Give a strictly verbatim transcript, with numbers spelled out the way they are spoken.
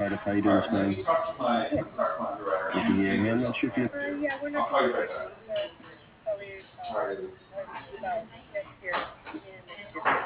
Titus. How you doing this morning? Good. Good to hear. Hey, I'm not sure if you. Uh, yeah, we're not doing much. Uh, probably uh, about next year, beginning of next year.